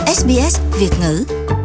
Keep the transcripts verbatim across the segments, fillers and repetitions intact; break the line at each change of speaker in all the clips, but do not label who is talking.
ét bê ét Việt ngữ.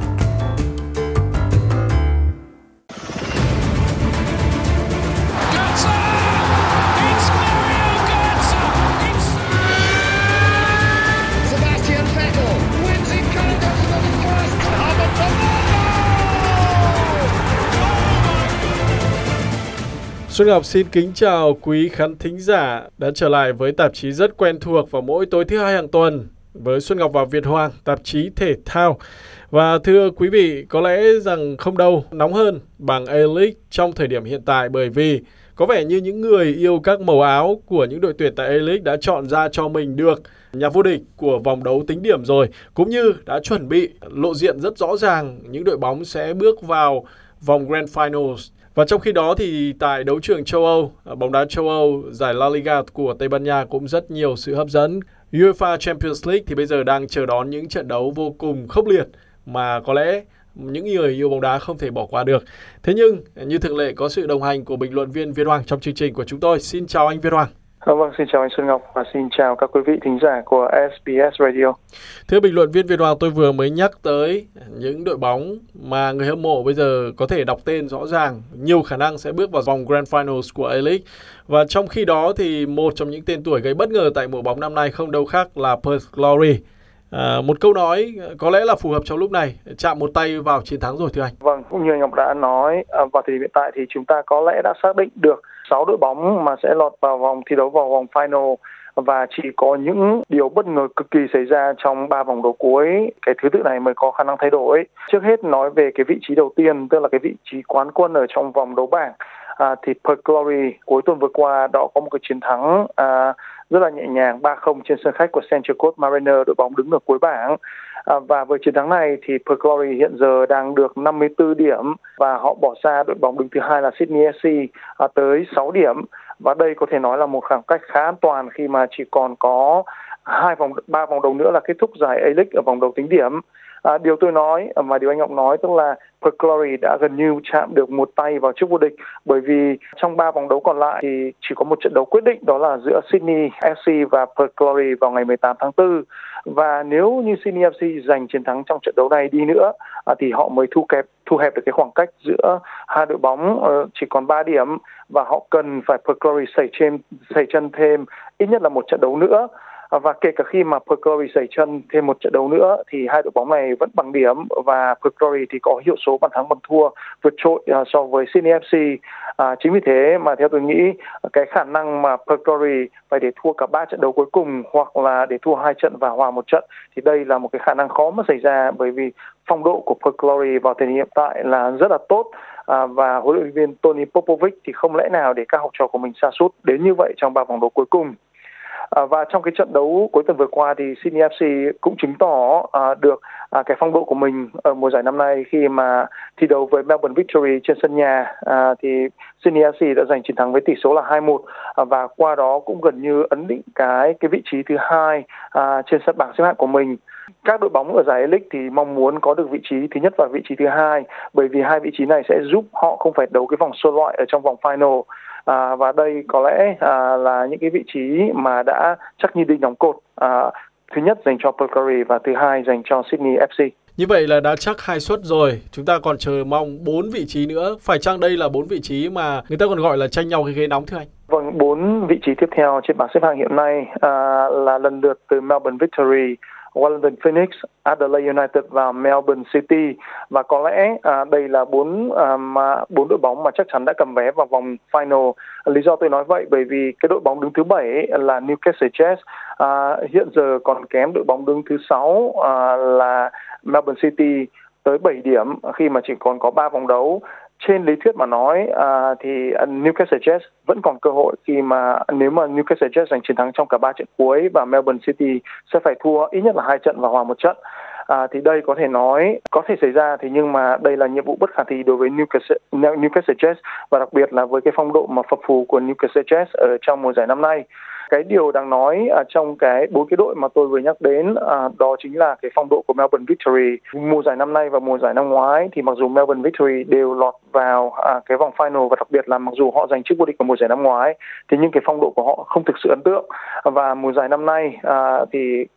Xuân Ngọc xin kính chào quý khán thính giả đã trở lại với tạp chí rất quen thuộc vào mỗi tối thứ hai hàng tuần với Xuân Ngọc và Việt Hoàng, tạp chí thể thao. Và thưa quý vị, có lẽ rằng không đâu nóng hơn bảng A-League trong thời điểm hiện tại, bởi vì có vẻ như những người yêu các màu áo của những đội tuyển tại A-League đã chọn ra cho mình được nhà vô địch của vòng đấu tính điểm rồi, cũng như đã chuẩn bị lộ diện rất rõ ràng những đội bóng sẽ bước vào vòng Grand Finals. Và trong khi đó thì tại đấu trường châu Âu, bóng đá châu Âu, giải La Liga của Tây Ban Nha cũng rất nhiều sự hấp dẫn. UEFA Champions League thì bây giờ đang chờ đón những trận đấu vô cùng khốc liệt mà có lẽ những người yêu bóng đá không thể bỏ qua được. Thế nhưng như thường lệ có sự đồng hành của bình luận viên Việt Hoàng trong chương trình của chúng tôi. Xin chào anh Việt Hoàng.
Vâng, xin chào anh Xuân Ngọc và xin chào các quý vị thính giả của ét bê ét Radio.
Thưa bình luận viên Việt Hoàng, tôi vừa mới nhắc tới những đội bóng mà người hâm mộ bây giờ có thể đọc tên rõ ràng, nhiều khả năng sẽ bước vào vòng Grand Finals của A-League. Và trong khi đó thì một trong những tên tuổi gây bất ngờ tại mùa bóng năm nay không đâu khác là Perth Glory. À, một câu nói có lẽ là phù hợp trong lúc này, chạm một tay vào chiến thắng rồi thưa anh.
Vâng, cũng như anh Ngọc đã nói, vào thời điểm hiện tại thì chúng ta có lẽ đã xác định được sáu đội bóng mà sẽ lọt vào vòng thi đấu vào vòng final, và chỉ có những điều bất ngờ cực kỳ xảy ra trong ba vòng đấu cuối, cái thứ tự này mới có khả năng thay đổi. Trước hết nói về cái vị trí đầu tiên, tức là cái vị trí quán quân ở trong vòng đấu bảng. À, thì Perth Glory cuối tuần vừa qua đã có một cái chiến thắng à, rất là nhẹ nhàng ba không trên sân khách của Central Coast Mariners, đội bóng đứng ở cuối bảng. À, và với chiến thắng này thì Perth Glory hiện giờ đang được năm mươi tư điểm và họ bỏ xa đội bóng đứng thứ hai là Sydney ép xê à, tới sáu điểm. Và đây có thể nói là một khoảng cách khá an toàn khi mà chỉ còn có hai vòng, ba vòng đấu nữa là kết thúc giải A-League ở vòng đấu tính điểm. À, điều tôi nói và điều anh Ngọc nói tức là Perth Glory đã gần như chạm được một tay vào chức vô địch, bởi vì trong ba vòng đấu còn lại thì chỉ có một trận đấu quyết định, đó là giữa Sydney ép xê và Perth Glory vào ngày mười tám tháng tư. Và nếu như Sydney ép xê giành chiến thắng trong trận đấu này đi nữa à, thì họ mới thu kẹp thu hẹp được cái khoảng cách giữa hai đội bóng uh, chỉ còn ba điểm, và họ cần phải Perth Glory sẩy trên sẩy chân thêm ít nhất là một trận đấu nữa. Và kể cả khi mà Perth Glory sẩy chân thêm một trận đấu nữa thì hai đội bóng này vẫn bằng điểm, và Perth Glory thì có hiệu số bàn thắng bằng thua vượt trội uh, so với Sydney ép xê. À, chính vì thế mà theo tôi nghĩ cái khả năng mà Perth Glory phải để thua cả ba trận đấu cuối cùng hoặc là để thua hai trận và hòa một trận thì đây là một cái khả năng khó mà xảy ra, bởi vì phong độ của Perth Glory vào thời điểm hiện tại là rất là tốt. À, và huấn luyện viên Tony Popovic thì không lẽ nào để các học trò của mình sa sút đến như vậy trong ba vòng đấu cuối cùng. À, và trong cái trận đấu cuối tuần vừa qua thì Sydney ép xê cũng chứng tỏ à, được à, cái phong độ của mình ở mùa giải năm nay khi mà thi đấu với Melbourne Victory trên sân nhà. À, thì Sydney ép xê đã giành chiến thắng với tỷ số là hai một à, và qua đó cũng gần như ấn định cái cái vị trí thứ hai à, trên sân bảng xếp hạng của mình. Các đội bóng ở giải A-League thì mong muốn có được vị trí thứ nhất và vị trí thứ hai, bởi vì hai vị trí này sẽ giúp họ không phải đấu cái vòng sơ loại ở trong vòng final. À, và đây có lẽ à, là những cái vị trí mà đã chắc như đinh đóng cột. À, thứ nhất dành cho Perth Glory và thứ hai dành cho Sydney ép xê.
Như vậy là đã chắc hai suất rồi, chúng ta còn chờ mong bốn vị trí nữa. Phải chăng đây là bốn vị trí mà người ta còn gọi là tranh nhau cái ghế nóng thưa anh?
Vâng, bốn vị trí tiếp theo trên bảng xếp hạng hiện nay à, là lần lượt từ Melbourne Victory, Wellington Phoenix, Adelaide United và Melbourne City. Và có lẽ à, đây là bốn à, mà bốn đội bóng mà chắc chắn đã cầm vé vào vòng final. Lý do tôi nói vậy bởi vì cái đội bóng đứng thứ bảy là Newcastle Jets à, hiện giờ còn kém đội bóng đứng thứ sáu à, là Melbourne City tới bảy điểm khi mà chỉ còn có ba vòng đấu. Trên lý thuyết mà nói à, thì Newcastle Jets vẫn còn cơ hội khi mà nếu mà Newcastle Jets giành chiến thắng trong cả ba trận cuối và Melbourne City sẽ phải thua ít nhất là hai trận và hòa một trận. À, thì đây có thể nói có thể xảy ra, thì nhưng mà đây là nhiệm vụ bất khả thi đối với Newcastle, Newcastle Jets, và đặc biệt là với cái phong độ mà phập phù của Newcastle Jets ở trong mùa giải năm nay. Cái điều đáng nói à, trong cái bốn cái đội mà tôi vừa nhắc đến à, đó chính là cái phong độ của Melbourne Victory. Mùa giải năm nay và mùa giải năm ngoái thì mặc dù Melbourne Victory đều lọt vào à, cái vòng final, và đặc biệt là mặc dù họ giành chức vô địch vào mùa giải năm ngoái, thì nhưng cái phong độ của họ không thực sự ấn tượng. Và mùa giải năm nay à, thì à,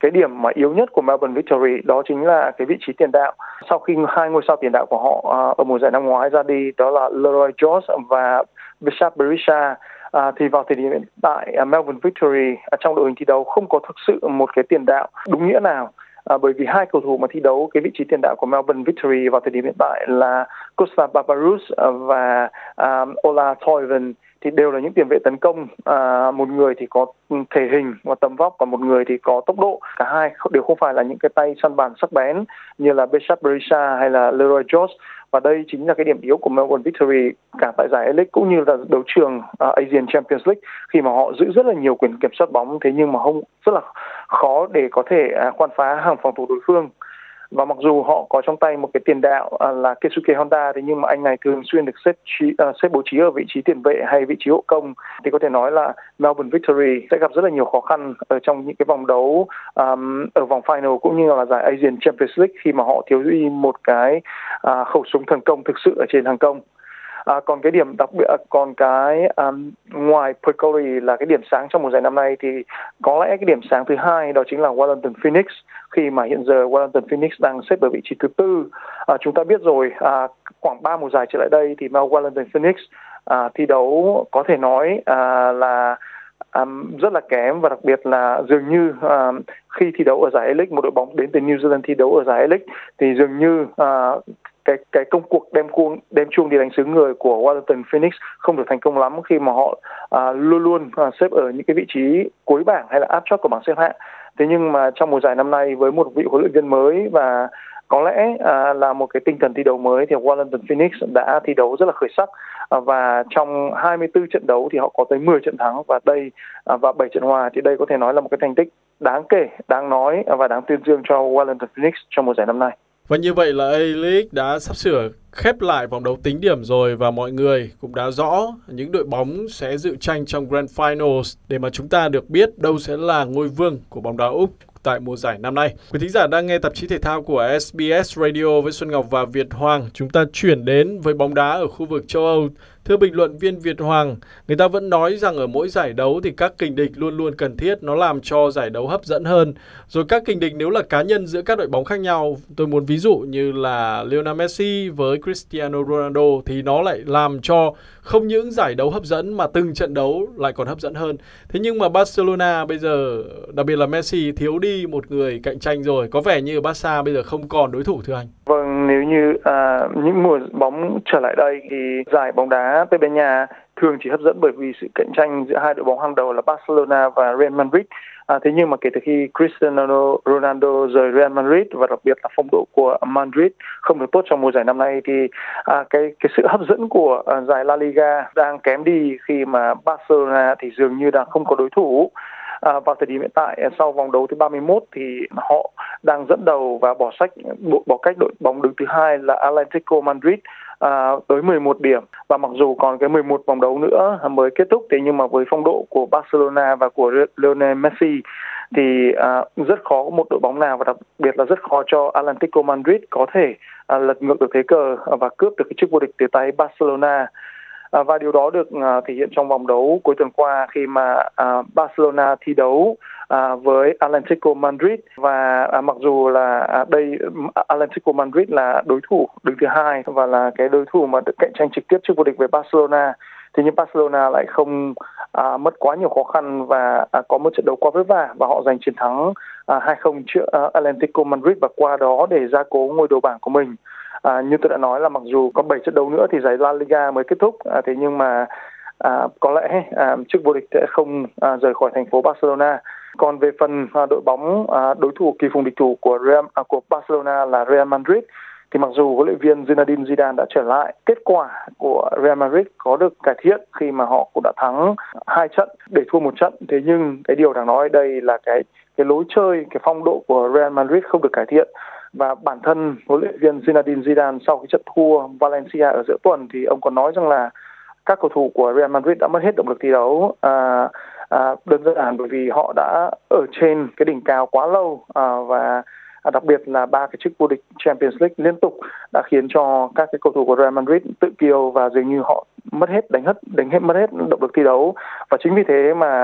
cái điểm mà yếu nhất của Melbourne Victory đó chính là cái vị trí tiền đạo. Sau khi hai ngôi sao tiền đạo của họ uh, ở mùa giải năm ngoái ra đi, đó là Leroy George và Bishop Berisha, À, thì vào thời điểm hiện tại uh, Melbourne Victory uh, trong đội hình thi đấu không có thực sự một cái tiền đạo đúng nghĩa nào, à, bởi vì hai cầu thủ mà thi đấu cái vị trí tiền đạo của Melbourne Victory vào thời điểm hiện tại là Costa Barbaros và uh, Ola Toivonen thì đều là những tiền vệ tấn công, à, một người thì có thể hình và tầm vóc, còn một người thì có tốc độ. Cả hai đều không phải là những cái tay săn bàn sắc bén như là Bishop Berisha hay là Leroy George. Và đây chính là cái điểm yếu của Melbourne Victory cả tại giải A-League cũng như là đấu trường uh, Asian Champions League, khi mà họ giữ rất là nhiều quyền kiểm soát bóng, thế nhưng mà không rất là khó để có thể uh, quan phá hàng phòng thủ đối phương. Và mặc dù họ có trong tay một cái tiền đạo uh, là Keisuke Honda, thế nhưng mà anh này thường xuyên được xếp trí, uh, xếp bố trí ở vị trí tiền vệ hay vị trí hậu công, thì có thể nói là Melbourne Victory sẽ gặp rất là nhiều khó khăn ở trong những cái vòng đấu um, ở vòng final cũng như là giải Asian Champions League, khi mà họ thiếu đi một cái uh, khẩu súng thần công thực sự ở trên hàng công. À, còn cái điểm đặc biệt, còn cái um, ngoài Piccoli là cái điểm sáng trong mùa giải năm nay, thì có lẽ cái điểm sáng thứ hai đó chính là Wellington Phoenix, khi mà hiện giờ Wellington Phoenix đang xếp ở vị trí thứ tư. À, chúng ta biết rồi, à, khoảng ba mùa giải trở lại đây thì Wellington Phoenix à, thi đấu có thể nói à, là Um, rất là kém, và đặc biệt là dường như um, khi thi đấu ở giải A-League, một đội bóng đến từ New Zealand thi đấu ở giải A-League thì dường như uh, cái cái công cuộc đem cuông đem chuông đi đánh xứ người của Wellington Phoenix không được thành công lắm, khi mà họ uh, luôn luôn uh, xếp ở những cái vị trí cuối bảng hay là áp chót của bảng xếp hạng. Thế nhưng mà trong mùa giải năm nay với một vị huấn luyện viên mới và có lẽ à, là một cái tinh thần thi đấu mới, thì Wellington Phoenix đã thi đấu rất là khởi sắc, à, và trong hai mươi tư trận đấu thì họ có tới mười trận thắng và đây à, và bảy trận hòa, thì đây có thể nói là một cái thành tích đáng kể, đáng nói và đáng tuyên dương cho Wellington Phoenix trong mùa giải năm nay.
Và như vậy là A-League đã sắp sửa khép lại vòng đấu tính điểm rồi, và mọi người cũng đã rõ những đội bóng sẽ dự tranh trong Grand Finals để mà chúng ta được biết đâu sẽ là ngôi vương của bóng đá Úc tại mùa giải năm nay. Quý thính giả đang nghe tạp chí thể thao của ét bê ét Radio với Xuân Ngọc và Việt Hoàng. Chúng ta chuyển đến với bóng đá ở khu vực châu Âu. Thưa bình luận viên Việt Hoàng, người ta vẫn nói rằng ở mỗi giải đấu thì các kình địch luôn luôn cần thiết, nó làm cho giải đấu hấp dẫn hơn. Rồi các kình địch nếu là cá nhân giữa các đội bóng khác nhau, tôi muốn ví dụ như là Lionel Messi với Cristiano Ronaldo, thì nó lại làm cho không những giải đấu hấp dẫn mà từng trận đấu lại còn hấp dẫn hơn. Thế nhưng mà Barcelona bây giờ, đặc biệt là Messi, thiếu đi một người cạnh tranh rồi. Có vẻ như Barca bây giờ không còn đối thủ, thưa anh.
Vâng, nếu như à, những mùa bóng trở lại đây thì giải bóng đá Tây Ban Nha thường chỉ hấp dẫn bởi vì sự cạnh tranh giữa hai đội bóng hàng đầu là Barcelona và Real Madrid. À, thế nhưng mà kể từ khi Cristiano Ronaldo rời Real Madrid và đặc biệt là phong độ của Madrid không được tốt trong mùa giải năm nay, thì à, cái cái sự hấp dẫn của à, giải La Liga đang kém đi, khi mà Barcelona thì dường như đang không có đối thủ. À, vào thời điểm hiện tại sau vòng đấu thứ ba mươi mốt thì họ đang dẫn đầu và bỏ sách bỏ cách đội bóng đứng thứ hai là Atlético Madrid à, tới mười một điểm. Và mặc dù còn cái mười một vòng đấu nữa mới kết thúc, thế nhưng mà với phong độ của Barcelona và của Lionel Messi thì à, rất khó một đội bóng nào, và đặc biệt là rất khó cho Atlético Madrid có thể à, lật ngược được thế cờ và cướp được cái chức vô địch từ tay Barcelona. À, và điều đó được à, thể hiện trong vòng đấu cuối tuần qua, khi mà à, Barcelona thi đấu à, với Atlético Madrid, và à, mặc dù là à, đây Atlético Madrid là đối thủ đứng thứ hai và là cái đối thủ mà được cạnh tranh trực tiếp trước vô địch với Barcelona, thì nhưng Barcelona lại không à, mất quá nhiều khó khăn và à, có một trận đấu quá vất vả, và họ giành chiến thắng à, hai không trước à, Atlético Madrid, và qua đó để gia cố ngôi đầu bảng của mình. À, như tôi đã nói là mặc dù có bảy trận đấu nữa thì giải La Liga mới kết thúc, à, thế nhưng mà à, có lẽ à, chức vô địch sẽ không à, rời khỏi thành phố Barcelona. Còn về phần à, đội bóng à, đối thủ kỳ phùng địch thủ của Real à, của Barcelona là Real Madrid, thì mặc dù huấn luyện viên Zinedine Zidane đã trở lại, kết quả của Real Madrid có được cải thiện khi mà họ cũng đã thắng hai trận để thua một trận. Thế nhưng cái điều đáng nói đây là cái cái lối chơi, cái phong độ của Real Madrid không được cải thiện. Và bản thân huấn luyện viên Zinedine Zidane sau cái trận thua Valencia ở giữa tuần thì ông còn nói rằng là các cầu thủ của Real Madrid đã mất hết động lực thi đấu, à, à, đơn giản bởi vì họ đã ở trên cái đỉnh cao quá lâu, à, và à, đặc biệt là ba cái chức vô địch Champions League liên tục đã khiến cho các cái cầu thủ của Real Madrid tự kiêu và dường như họ mất hết đánh hết đánh hết mất hết động lực thi đấu. Và chính vì thế mà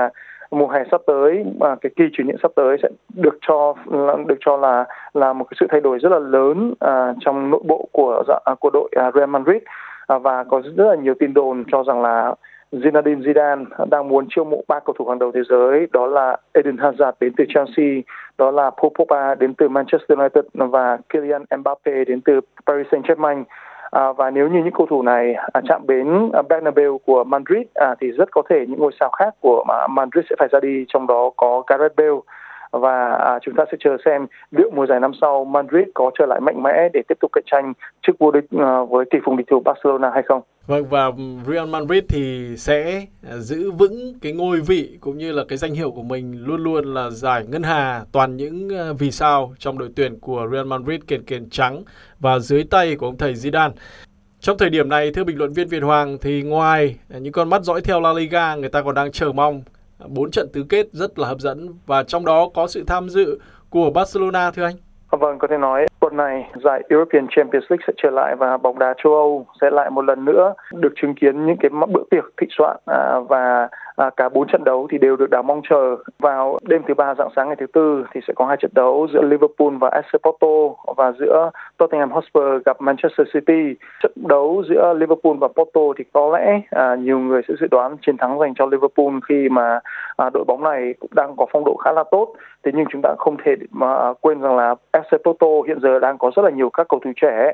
mùa hè sắp tới, à, cái kỳ chuyển nhượng sắp tới sẽ được cho được cho là là một cái sự thay đổi rất là lớn à, trong nội bộ của của đội à, Real Madrid, à, và có rất là nhiều tin đồn cho rằng là Zinedine Zidane đang muốn chiêu mộ ba cầu thủ hàng đầu thế giới, đó là Eden Hazard đến từ Chelsea, đó là Paul Pogba đến từ Manchester United và Kylian Mbappe đến từ Paris Saint-Germain. À, và nếu như những cầu thủ này à, chạm bến à, Bernabeu của Madrid à, thì rất có thể những ngôi sao khác của à, Madrid sẽ phải ra đi, trong đó có Gareth Bale. Và à, chúng ta sẽ chờ xem liệu mùa giải năm sau Madrid có trở lại mạnh mẽ để tiếp tục cạnh tranh chức vô địch à, với tỷ phú địch thủ Barcelona hay không.
Vâng, và Real Madrid thì sẽ giữ vững cái ngôi vị cũng như là cái danh hiệu của mình luôn luôn là giải ngân hà toàn những vì sao trong đội tuyển của Real Madrid kền kền trắng và dưới tay của ông thầy Zidane. Trong thời điểm này, thưa bình luận viên Việt Hoàng, thì ngoài những con mắt dõi theo La Liga, người ta còn đang chờ mong bốn trận tứ kết rất là hấp dẫn và trong đó có sự tham dự của Barcelona, thưa anh.
Vâng, có thể nói tuần này giải European Champions League sẽ trở lại và bóng đá châu Âu sẽ lại một lần nữa được chứng kiến những cái bữa tiệc thịnh soạn à, và à, cả bốn trận đấu thì đều được đáng mong chờ. Vào đêm thứ ba rạng sáng ngày thứ tư thì sẽ có hai trận đấu giữa Liverpool và ép xê Porto và giữa Tottenham Hotspur gặp Manchester City. Trận đấu giữa Liverpool và Porto thì có lẽ à, nhiều người sẽ dự đoán chiến thắng dành cho Liverpool khi mà à, đội bóng này cũng đang có phong độ khá là tốt. Thế nhưng chúng ta không thể mà quên rằng là ép xê Porto hiện giờ đang có rất là nhiều các cầu thủ trẻ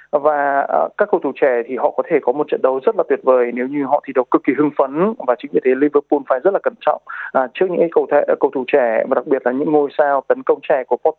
và uh, các cầu thủ trẻ thì họ có thể có một trận đấu rất là tuyệt vời nếu như họ thi đấu cực kỳ hưng phấn, và chính vì thế Liverpool phải rất là cẩn trọng uh, trước những cầu, thể, cầu thủ trẻ và đặc biệt là những ngôi sao tấn công trẻ của Porto.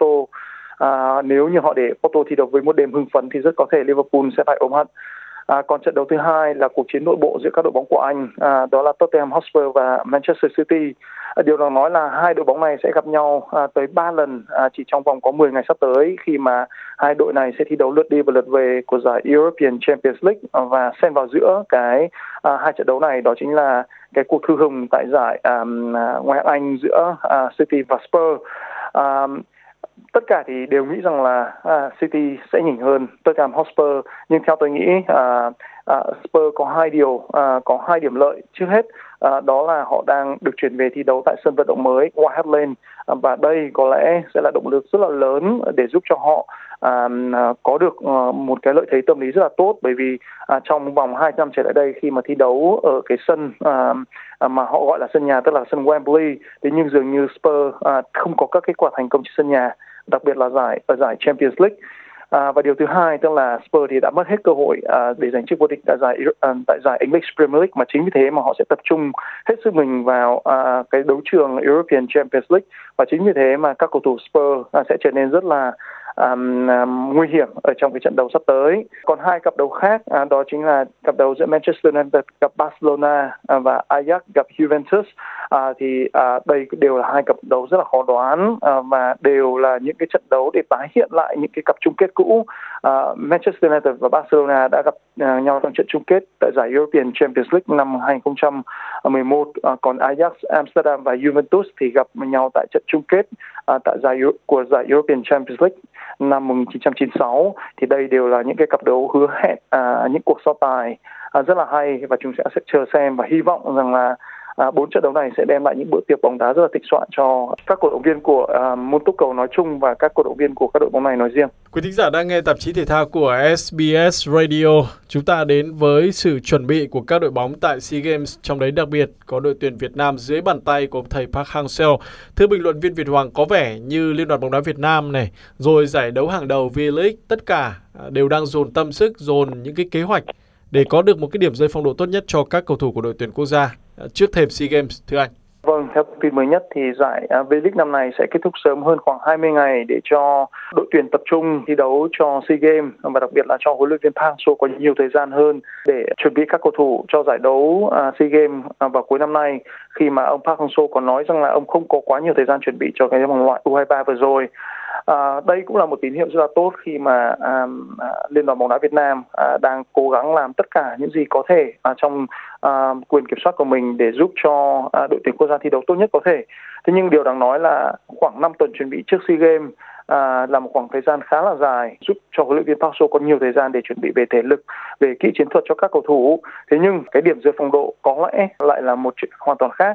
Uh, nếu như họ để Porto thi đấu với một đêm hưng phấn thì rất có thể Liverpool sẽ phải ôm hận. À, còn trận đấu thứ hai là cuộc chiến nội bộ giữa các đội bóng của Anh, à, đó là Tottenham Hotspur và Manchester City. À, điều đáng nói là hai đội bóng này sẽ gặp nhau à, tới ba lần à, chỉ trong vòng có mười ngày sắp tới, khi mà hai đội này sẽ thi đấu lượt đi và lượt về của giải European Champions League, à, và xen vào giữa cái à, hai trận đấu này đó chính là cái cuộc thư hùng tại giải à, ngoại hạng Anh giữa à, City và Spurs. À, Tất cả thì đều nghĩ rằng là à, City sẽ nhỉnh hơn Tottenham Hotspur, nhưng theo tôi nghĩ à, à, Spurs có hai điều à, có hai điểm lợi. Trước hết à, đó là họ đang được chuyển về thi đấu tại sân vận động mới White Hart Lane, à, và đây có lẽ sẽ là động lực rất là lớn để giúp cho họ à, có được à, một cái lợi thế tâm lý rất là tốt, bởi vì à, trong vòng hai năm trở lại đây khi mà thi đấu ở cái sân à, mà họ gọi là sân nhà, tức là sân Wembley, thế nhưng dường như Spurs à, không có các kết quả thành công trên sân nhà, đặc biệt là giải ở giải Champions League. À, và điều thứ hai tức là Spurs thì đã mất hết cơ hội à, để giành chức vô địch tại giải à, tại giải English Premier League, mà chính vì thế mà họ sẽ tập trung hết sức mình vào à, cái đấu trường European Champions League, và chính vì thế mà các cầu thủ Spurs à, sẽ trở nên rất là Um, um, nguy hiểm ở trong cái trận đấu sắp tới. Còn hai cặp đấu khác à, đó chính là cặp đấu giữa Manchester United gặp Barcelona à, và Ajax gặp Juventus. À, thì à, đây đều là hai cặp đấu rất là khó đoán à, và đều là những cái trận đấu để tái hiện lại những cái cặp chung kết cũ. À, Manchester United và Barcelona đã gặp à, nhau trong trận chung kết tại giải European Champions League năm hai không một một, à, còn Ajax Amsterdam và Juventus thì gặp nhau tại trận chung kết à, tại giải của giải European Champions League năm một chín chín sáu. Thì đây đều là những cái cặp đấu hứa hẹn à, những cuộc so tài à, rất là hay, và chúng sẽ sẽ chờ xem và hy vọng rằng là À, bốn trận đấu này sẽ đem lại những bữa tiệc bóng đá rất là thịnh soạn cho các cổ động viên của à, môn túc cầu nói chung và các cổ động viên của các đội bóng này nói riêng.
Quý thính giả đang nghe tạp chí thể thao của ét bê ét Radio. Chúng ta đến với sự chuẩn bị của các đội bóng tại SEA Games, trong đấy đặc biệt có đội tuyển Việt Nam dưới bàn tay của thầy Park Hang-seo. Thưa bình luận viên Việt Hoàng, có vẻ như Liên đoàn bóng đá Việt Nam này, rồi giải đấu hàng đầu V-League, tất cả đều đang dồn tâm sức, dồn những cái kế hoạch để có được một cái điểm rơi phong độ tốt nhất cho các cầu thủ của đội tuyển quốc gia trước thềm SEA Games, thưa anh.
Vâng, theo thông tin mới nhất thì giải V-League năm nay sẽ kết thúc sớm hơn khoảng hai mươi ngày để cho đội tuyển tập trung thi đấu cho SEA Games, và đặc biệt là cho huấn luyện viên Park Hang-seo có nhiều thời gian hơn để chuẩn bị các cầu thủ cho giải đấu SEA Games vào cuối năm nay, khi mà ông Park Hang-seo còn nói rằng là ông không có quá nhiều thời gian chuẩn bị cho cái vòng loại U hai ba vừa rồi. À, đây cũng là một tín hiệu rất là tốt khi mà à, à, Liên đoàn bóng đá Việt Nam à, đang cố gắng làm tất cả những gì có thể à, trong à, quyền kiểm soát của mình để giúp cho à, đội tuyển quốc gia thi đấu tốt nhất có thể. Thế nhưng điều đáng nói là khoảng năm tuần chuẩn bị trước SEA Games à, là một khoảng thời gian khá là dài, giúp cho huấn luyện viên Park Hang-seo có nhiều thời gian để chuẩn bị về thể lực, về kỹ chiến thuật cho các cầu thủ. Thế nhưng cái điểm rơi phong độ có lẽ lại là một chuyện hoàn toàn khác.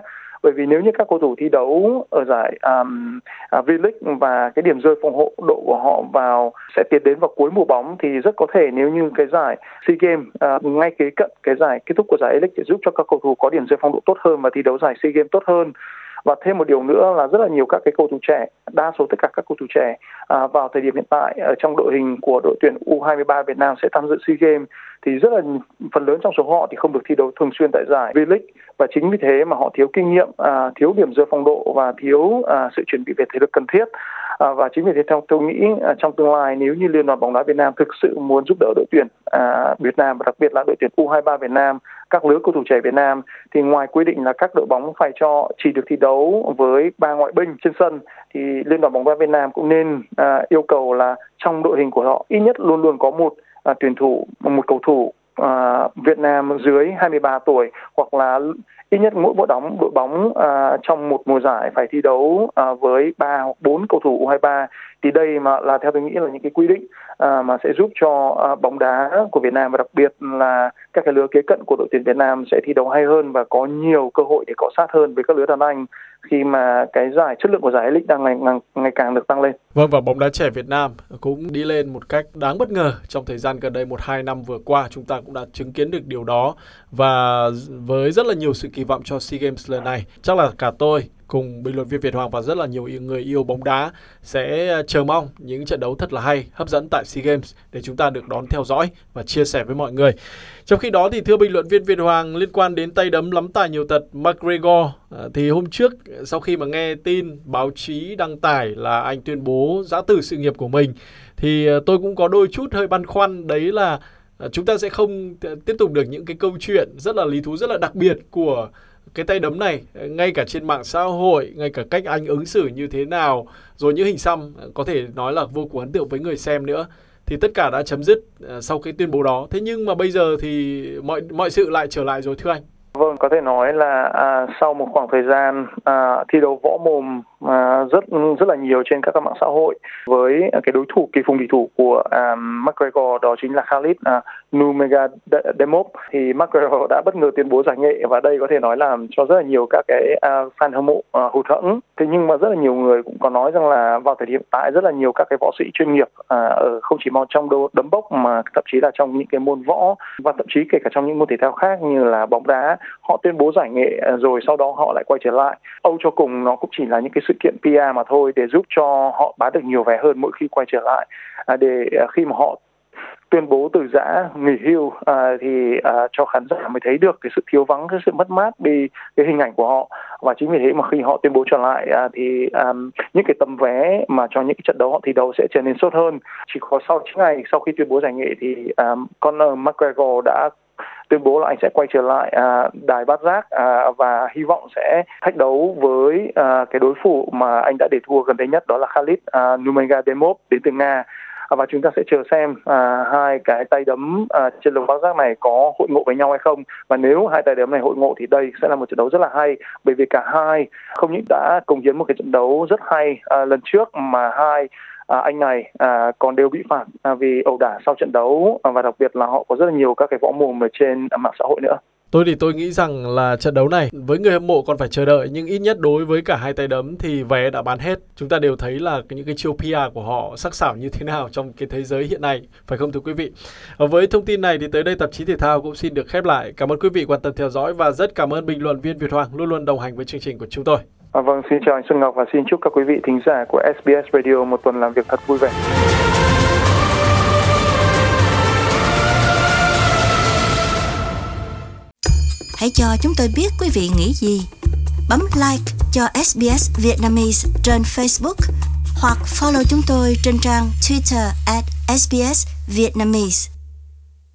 Bởi vì nếu như các cầu thủ thi đấu ở giải um, uh, V-League và cái điểm rơi phong hộ độ của họ vào sẽ tiến đến vào cuối mùa bóng thì rất có thể nếu như cái giải SEA Games uh, ngay kế cận cái giải kết thúc của giải A-League sẽ giúp cho các cầu thủ có điểm rơi phong độ tốt hơn và thi đấu giải SEA Games tốt hơn. Và thêm một điều nữa là rất là nhiều các cái cầu thủ trẻ, đa số tất cả các cầu thủ trẻ à, vào thời điểm hiện tại ở trong đội hình của đội tuyển U hai ba Việt Nam sẽ tham dự SEA Games thì rất là phần lớn trong số họ thì không được thi đấu thường xuyên tại giải V-League và chính vì thế mà họ thiếu kinh nghiệm, à, thiếu điểm rơi phong độ và thiếu à, sự chuẩn bị về thể lực cần thiết. À, và chính vì thế theo tôi nghĩ à, trong tương lai nếu như Liên đoàn bóng đá Việt Nam thực sự muốn giúp đỡ đội tuyển à, Việt Nam và đặc biệt là đội tuyển U hai ba Việt Nam, các lứa cầu thủ trẻ Việt Nam thì ngoài quy định là các đội bóng phải cho chỉ được thi đấu với ba ngoại binh trên sân thì Liên đoàn bóng đá Việt Nam cũng nên à, yêu cầu là trong đội hình của họ ít nhất luôn luôn có một à, tuyển thủ, một cầu thủ à, Việt Nam dưới hai mươi ba tuổi hoặc là ít nhất mỗi bộ đóng đội bóng à, trong một mùa giải phải thi đấu à, với ba hoặc bốn cầu thủ U hai ba thì đây mà là theo tôi nghĩ là những cái quy định à, mà sẽ giúp cho à, bóng đá của Việt Nam và đặc biệt là các cái lứa kế cận của đội tuyển Việt Nam sẽ thi đấu hay hơn và có nhiều cơ hội để cọ sát hơn với các lứa đàn anh khi mà cái giải chất lượng của giải A-League đang ngày, ngày ngày càng được tăng lên.
Vâng, và bóng đá trẻ Việt Nam cũng đi lên một cách đáng bất ngờ trong thời gian gần đây một hai năm vừa qua, chúng ta cũng đã chứng kiến được điều đó và với rất là nhiều sự kỳ vọng cho SEA Games lần này, chắc là cả tôi cùng bình luận viên Việt Hoàng và rất là nhiều người yêu bóng đá sẽ chờ mong những trận đấu thật là hay, hấp dẫn tại SEA Games để chúng ta được đón theo dõi và chia sẻ với mọi người. Trong khi đó thì thưa bình luận viên Việt Hoàng, liên quan đến tay đấm lắm tài nhiều tật McGregor, thì hôm trước sau khi mà nghe tin báo chí đăng tải là anh tuyên bố giã từ sự nghiệp của mình thì tôi cũng có đôi chút hơi băn khoăn, đấy là chúng ta sẽ không tiếp tục được những cái câu chuyện rất là lý thú, rất là đặc biệt của cái tay đấm này, ngay cả trên mạng xã hội, ngay cả cách anh ứng xử như thế nào, rồi những hình xăm có thể nói là vô cùng ấn tượng với người xem nữa, thì tất cả đã chấm dứt sau cái tuyên bố đó. Thế nhưng mà bây giờ thì mọi mọi sự lại trở lại rồi thưa anh.
Vâng, có thể nói là à, sau một khoảng thời gian à, thi đấu võ mồm à, rất rất là nhiều trên các mạng xã hội với cái đối thủ kỳ phùng địch thủ của à, McGregor đó chính là Khalid à, Nurmagomedov thì McGregor đã bất ngờ tuyên bố giải nghệ và đây có thể nói làm cho rất là nhiều các cái à, fan hâm mộ à, hụt hẫng. Thế nhưng mà rất là nhiều người cũng có nói rằng là vào thời điểm hiện tại rất là nhiều các cái võ sĩ chuyên nghiệp à, ở không chỉ một trong đấu đấm bốc mà thậm chí là trong những cái môn võ và thậm chí kể cả trong những môn thể thao khác như là bóng đá, họ tuyên bố giải nghệ rồi sau đó họ lại quay trở lại. Âu cho cùng nó cũng chỉ là những cái sự kiện pê e mà thôi để giúp cho họ bán được nhiều vé hơn mỗi khi quay trở lại. À, để à, khi mà họ tuyên bố từ giã nghỉ hưu à, thì à, cho khán giả mới thấy được cái sự thiếu vắng, cái sự mất mát đi cái hình ảnh của họ và chính vì thế mà khi họ tuyên bố trở lại à, thì à, những cái tấm vé mà cho những cái trận đấu họ thi đấu sẽ trở nên sốt hơn. Chỉ có sau chín ngày sau khi tuyên bố giải nghệ thì à, Conor McGregor đã tuyên bố là anh sẽ quay trở lại à, đài bát giác à, và hy vọng sẽ thách đấu với à, cái đối thủ mà anh đã để thua gần đây nhất đó là Khalid à, Nurmagomedov đến từ Nga. Và chúng ta sẽ chờ xem à, hai cái tay đấm à, trên lồng bát giác này có hội ngộ với nhau hay không. Và nếu hai tay đấm này hội ngộ thì đây sẽ là một trận đấu rất là hay, bởi vì cả hai không những đã cống hiến một cái trận đấu rất hay à, lần trước mà hai à, anh này à, còn đều bị phạt à, vì ẩu đả sau trận đấu à, và đặc biệt là họ có rất là nhiều các cái võ mồm ở trên à, mạng xã hội nữa.
Tôi thì tôi nghĩ rằng là trận đấu này với người hâm mộ còn phải chờ đợi, nhưng ít nhất đối với cả hai tay đấm thì vé đã bán hết. Chúng ta đều thấy là những cái chiêu pê e của họ sắc sảo như thế nào trong cái thế giới hiện nay, phải không thưa quý vị? Với thông tin này thì tới đây tạp chí thể thao cũng xin được khép lại. Cảm ơn quý vị quan tâm theo dõi và rất cảm ơn bình luận viên Việt Hoàng luôn luôn đồng hành với chương trình của chúng tôi.
À, vâng, xin chào anh Xuân Ngọc và xin chúc các quý vị thính giả của ét bê ét Radio một tuần làm việc thật vui vẻ.
Hãy cho chúng tôi biết quý vị nghĩ gì. Bấm like cho ét bê ét Vietnamese trên Facebook hoặc follow chúng tôi trên trang Twitter at ét bê ét Vietnamese.